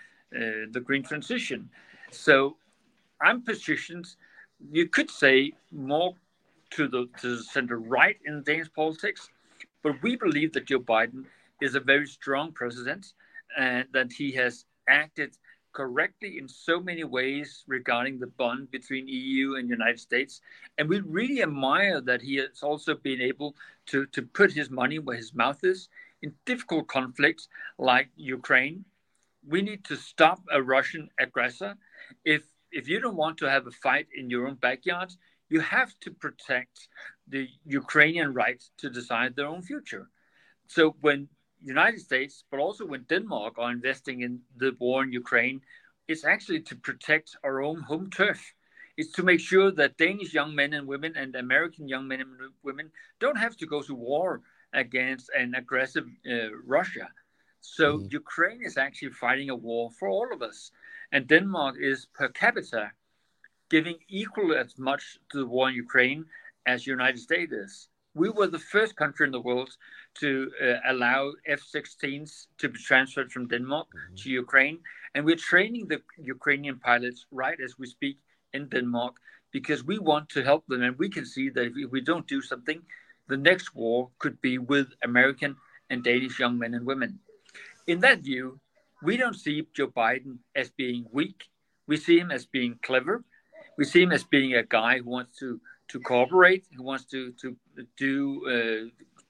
the green transition. So I'm positioned, you could say, more to the center right in Danish politics, but we believe that Joe Biden is a very strong president and that he has acted correctly in so many ways regarding the bond between EU and United States. And we really admire that he has also been able to put his money where his mouth is in difficult conflicts like Ukraine. We need to stop a Russian aggressor. If you don't want to have a fight in your own backyard, you have to protect the Ukrainian right to decide their own future. So when United States, but also when Denmark are investing in the war in Ukraine, it's actually to protect our own home turf. It's to make sure that Danish young men and women and American young men and women don't have to go to war against an aggressive Russia. So Ukraine is actually fighting a war for all of us. And Denmark is per capita giving equal as much to the war in Ukraine as United States is. We were the first country in the world to allow F-16s to be transferred from Denmark to Ukraine. And we're training the Ukrainian pilots right as we speak in Denmark because we want to help them. And we can see that if we don't do something, the next war could be with American and Danish young men and women. In that view, we don't see Joe Biden as being weak. We see him as being clever. We see him as being a guy who wants to cooperate, who wants to do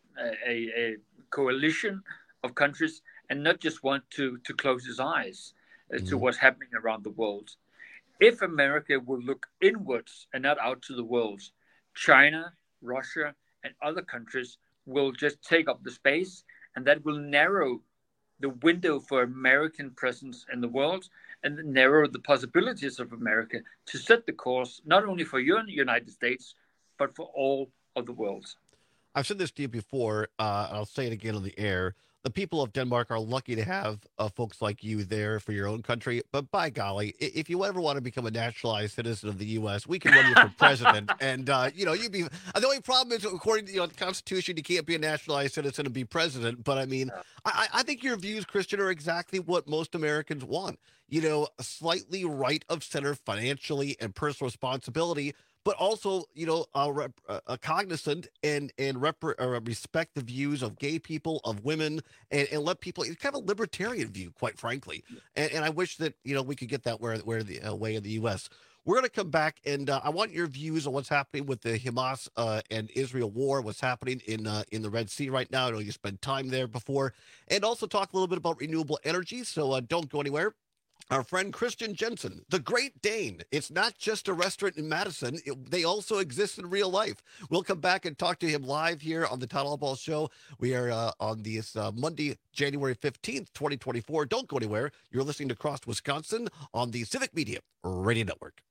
a coalition of countries and not just want to close his eyes to what's happening around the world. If America will look inwards and not out to the world, China, Russia, and other countries will just take up the space, and that will narrow the window for American presence in the world and narrow the possibilities of America to set the course, not only for your United States, but for all of the world. I've said this to you before, and I'll say it again on the air. The people of Denmark are lucky to have folks like you there for your own country. But by golly, if you ever want to become a naturalized citizen of the U.S., we can run you for president. And, you'd be the only problem is, according to the Constitution, you can't be a naturalized citizen and be president. But I mean, I think your views, Christian, are exactly what most Americans want. A slightly right of center financially and personal responsibility, but also, cognizant and respect the views of gay people, of women, and let people. It's kind of a libertarian view, quite frankly. And I wish that we could get that where the way in the U.S. We're going to come back, and I want your views on what's happening with the Hamas and Israel war, what's happening in the Red Sea right now. I know you spent time there before, and also talk a little bit about renewable energy. So don't go anywhere. Our friend Christian Jensen, the Great Dane. It's not just a restaurant in Madison. They also exist in real life. We'll come back and talk to him live here on the Todd Allball Show. We are on this Monday, January 15th, 2024. Don't go anywhere. You're listening to Cross Wisconsin on the Civic Media Radio Network.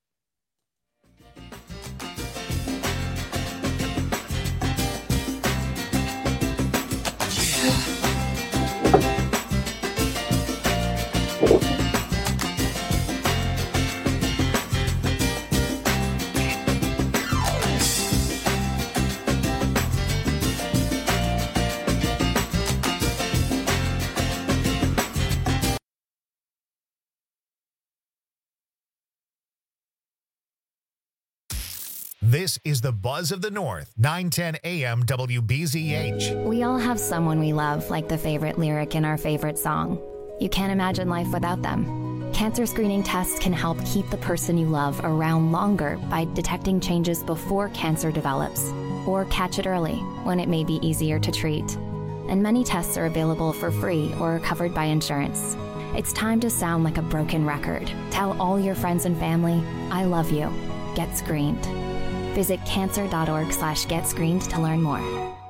This is the Buzz of the North, 910 AM WBZH. We all have someone we love, like the favorite lyric in our favorite song. You can't imagine life without them. Cancer screening tests can help keep the person you love around longer by detecting changes before cancer develops, or catch it early when it may be easier to treat. And many tests are available for free or covered by insurance. It's time to sound like a broken record. Tell all your friends and family, I love you. Get screened. Visit cancer.org/getscreened to learn more.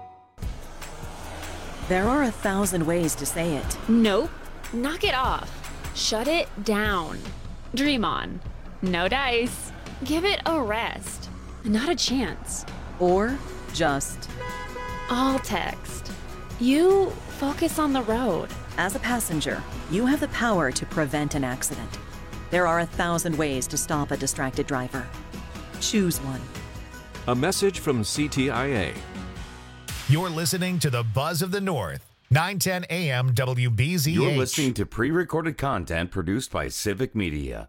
There are 1,000 ways to say it. Nope. Knock it off. Shut it down. Dream on. No dice. Give it a rest. Not a chance. Or just all text. You focus on the road. As a passenger, you have the power to prevent an accident. There are 1,000 ways to stop a distracted driver. Choose one. A message from CTIA. You're listening to the Buzz of the North, 910 AM WBZH. You're listening to pre-recorded content produced by Civic Media.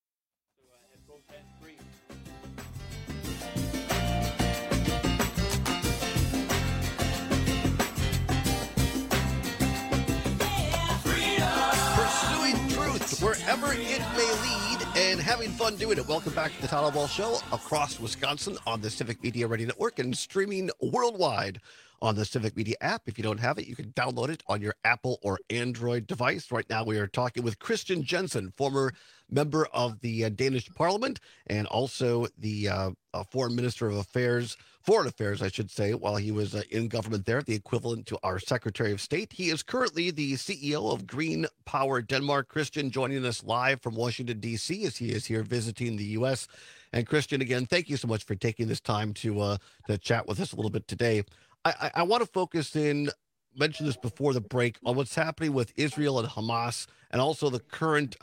Pursuing truth wherever it may lead and having fun doing it. Welcome back to the Tyler Ball Show across Wisconsin on the Civic Media Radio Network and streaming worldwide on the Civic Media app. If you don't have it, you can download it on your Apple or Android device. Right now, we are talking with Christian Jensen, former member of the Danish Parliament and also the Foreign Affairs, I should say, while he was in government there, the equivalent to our Secretary of State. He is currently the CEO of Green Power Denmark. Christian joining us live from Washington, D.C. as he is here visiting the U.S. And Christian, again, thank you so much for taking this time to chat with us a little bit today. I want to focus in, mention this before the break, on what's happening with Israel and Hamas and also the current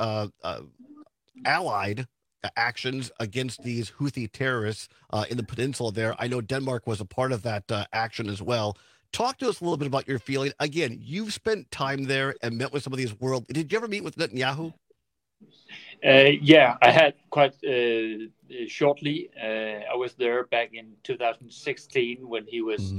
allied actions against these Houthi terrorists in the peninsula there. I know Denmark was a part of that action as well. Talk to us a little bit about your feeling. Again, you've spent time there and met with some of these Did you ever meet with Netanyahu? Yeah, I had quite shortly. I was there back in 2016 when he was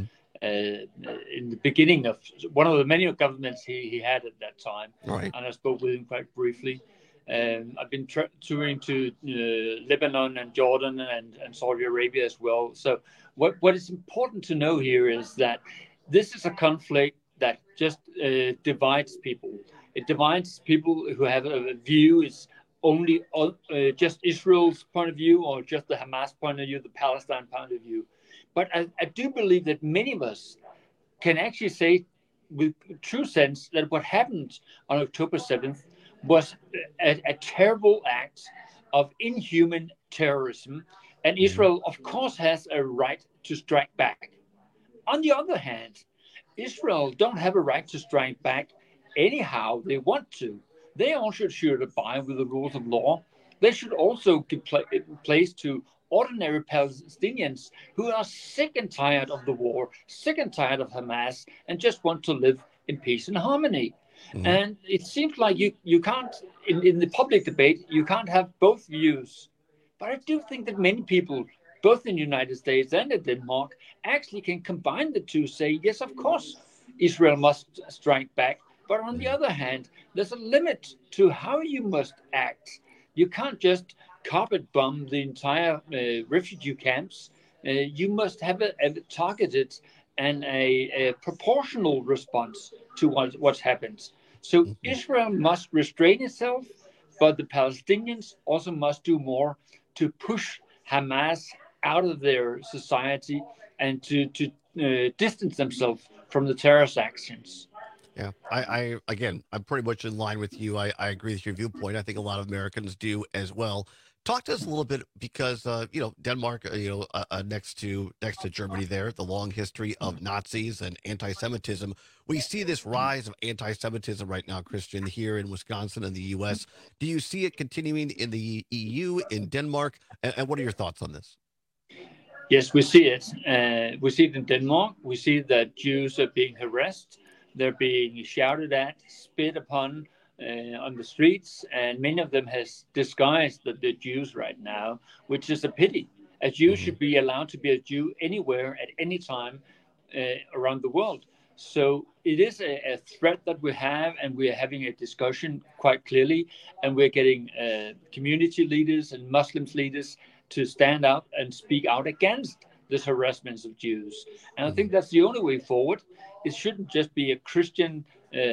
in the beginning of one of the many governments he had at that time. Right. And I spoke with him quite briefly. I've been touring to Lebanon and Jordan and Saudi Arabia as well. So what is important to know here is that this is a conflict that just divides people. It divides people who have a view is only just Israel's point of view or just the Hamas point of view, the Palestine point of view. But I do believe that many of us can actually say with true sense that what happened on October 7th was a terrible act of inhuman terrorism. And Israel, of course, has a right to strike back. On the other hand, Israel don't have a right to strike back anyhow they want to. They also should abide with the rules of law. They should also give place to ordinary Palestinians who are sick and tired of the war, sick and tired of Hamas, and just want to live in peace and harmony. Mm-hmm. And it seems like you can't, in the public debate, you can't have both views. But I do think that many people, both in the United States and in Denmark, actually can combine the two, say, yes, of course, Israel must strike back. But on the other hand, there's a limit to how you must act. You can't just carpet bomb the entire refugee camps. You must have a targeted and a proportional response to what's happened. So Israel must restrain itself, but the Palestinians also must do more to push Hamas out of their society and to distance themselves from the terrorist actions. Yeah, I'm pretty much in line with you. I agree with your viewpoint. I think a lot of Americans do as well. Talk to us a little bit because, Denmark, next to Germany there, the long history of Nazis and anti-Semitism. We see this rise of anti-Semitism right now, Christian, here in Wisconsin and the U.S. Do you see it continuing in the EU, in Denmark? And what are your thoughts on this? Yes, we see it. We see it in Denmark. We see that Jews are being harassed. They're being shouted at, spit upon on the streets, and many of them has disguised that they're Jews right now, which is a pity. A Jew should be allowed to be a Jew anywhere at any time around the world. So it is a threat that we have, and we're having a discussion quite clearly, and we're getting community leaders and Muslim leaders to stand up and speak out against this harassment of Jews. And I think that's the only way forward. It shouldn't just be a Christian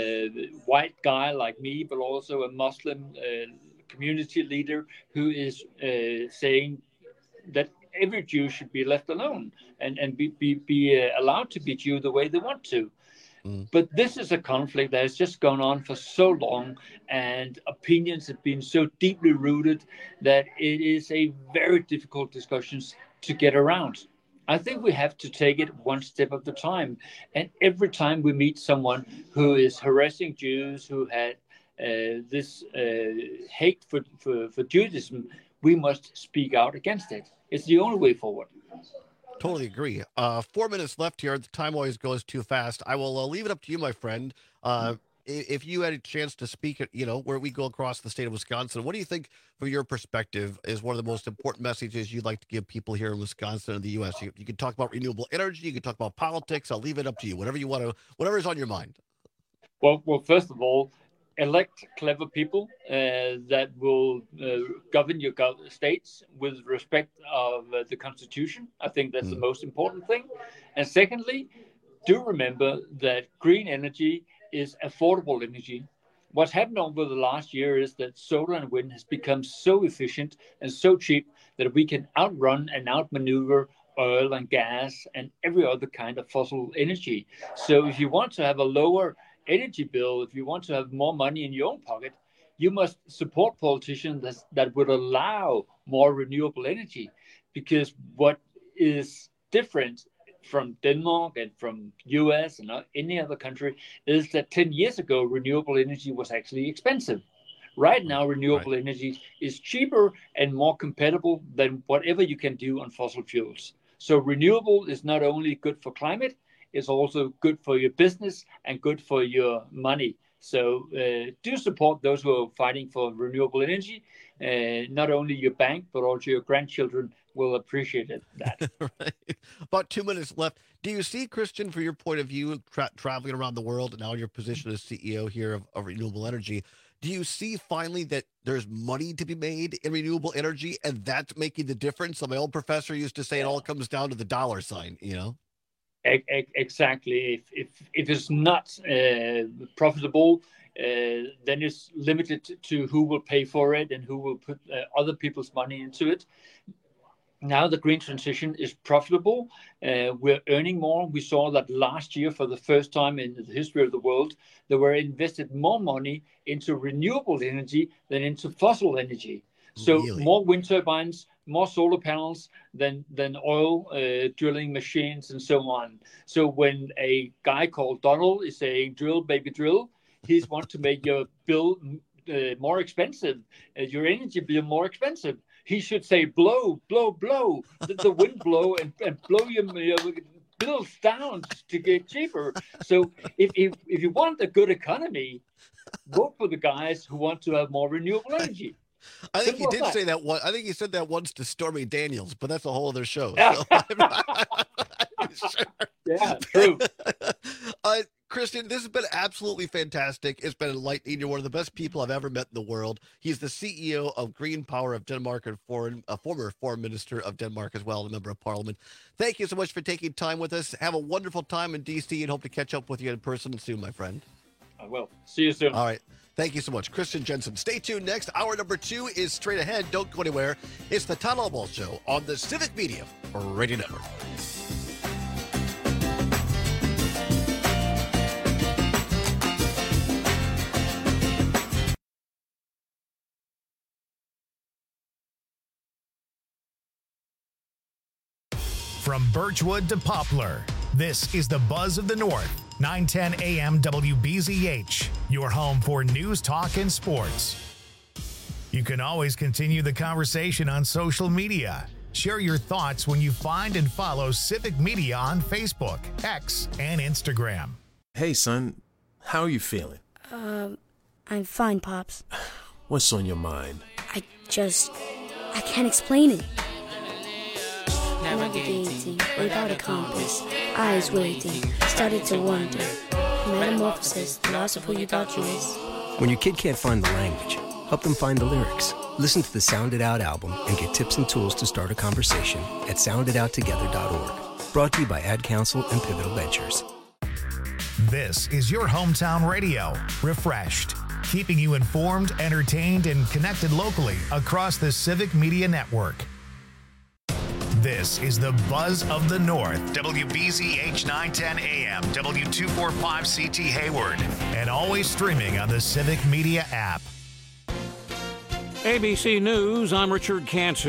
white guy like me, but also a Muslim community leader who is saying that every Jew should be left alone and be allowed to be Jew the way they want to. But this is a conflict that has just gone on for so long, and opinions have been so deeply rooted that it is a very difficult discussion to get around. I think we have to take it one step at a time. And every time we meet someone who is harassing Jews, who had this hate for Judaism, we must speak out against it. It's the only way forward. Totally agree. 4 minutes left here. The time always goes too fast. I will leave it up to you, my friend. If you had a chance to speak at, where we go across the state of Wisconsin, what do you think, from your perspective, is one of the most important messages you'd like to give people here in Wisconsin and the U.S.? You can talk about renewable energy. You can talk about politics. I'll leave it up to you. Whatever you want to, whatever is on your mind. Well, first of all, elect clever people that will govern your states with respect of the Constitution. I think that's the most important thing. And secondly, do remember that green energy is affordable energy. What's happened over the last year is that solar and wind has become so efficient and so cheap that we can outrun and outmaneuver oil and gas and every other kind of fossil energy. So if you want to have a lower energy bill, if you want to have more money in your own pocket, you must support politicians that would allow more renewable energy. Because what is different from Denmark and from US and any other country is that 10 years ago, renewable energy was actually expensive. Right now, renewable energy is cheaper and more compatible than whatever you can do on fossil fuels. So renewable is not only good for climate, it's also good for your business and good for your money. So do support those who are fighting for renewable energy. Not only your bank, but also your grandchildren will appreciate that. Right. About 2 minutes left. Do you see, Christian, from your point of view, traveling around the world, and now in your position as CEO here of renewable energy, do you see finally that there's money to be made in renewable energy, and that's making the difference? So my old professor used to say it all comes down to the dollar sign, Exactly. If it's not profitable, then it's limited to who will pay for it and who will put other people's money into it. Now the green transition is profitable. We're earning more. We saw that last year, for the first time in the history of the world, there were invested more money into renewable energy than into fossil energy. So more wind turbines, more solar panels than oil drilling machines and so on. So when a guy called Donald is saying, drill, baby, drill, he's want to make your bill more expensive, your energy bill more expensive. He should say, blow, blow, blow, the wind blow and blow your bills down to get cheaper. So if you want a good economy, vote for the guys who want to have more renewable energy. I think he did say that one. I think he said that once to Stormy Daniels, but that's a whole other show. So sure. Yeah, true. Christian, this has been absolutely fantastic. It's been enlightening. You're one of the best people I've ever met in the world. He's the CEO of Green Power of Denmark and a former foreign minister of Denmark as well, and a member of parliament. Thank you so much for taking time with us. Have a wonderful time in D.C. and hope to catch up with you in person soon, my friend. I will. See you soon. All right. Thank you so much, Christian Jensen. Stay tuned. Next, hour number 2 is straight ahead. Don't go anywhere. It's the Todd Albaugh Show on the Civic Media Radio Network. From Birchwood to Poplar, this is the Buzz of the North. 910 AM WBZH, your home for news, talk, and sports. You can always continue the conversation on social media. Share your thoughts when you find and follow Civic Media on Facebook, X, and Instagram. Hey, son. How are you feeling? I'm fine, Pops. What's on your mind? I can't explain it. navigating without a compass, eyes waiting, started to wonder. Metamorphosis, the loss of who you thought you was. When your kid can't find the language, help them find the lyrics. Listen to the Sound It Out album and get tips and tools to start a conversation at sounditouttogether.org. Brought to you by Ad Council and Pivotal Ventures. This is your hometown radio, Refreshed, keeping you informed, entertained, and connected locally across the Civic Media Network. This is the Buzz of the North, WBZH 910 AM, W245CT Hayward, and always streaming on the Civic Media app. ABC News, I'm Richard Cantu.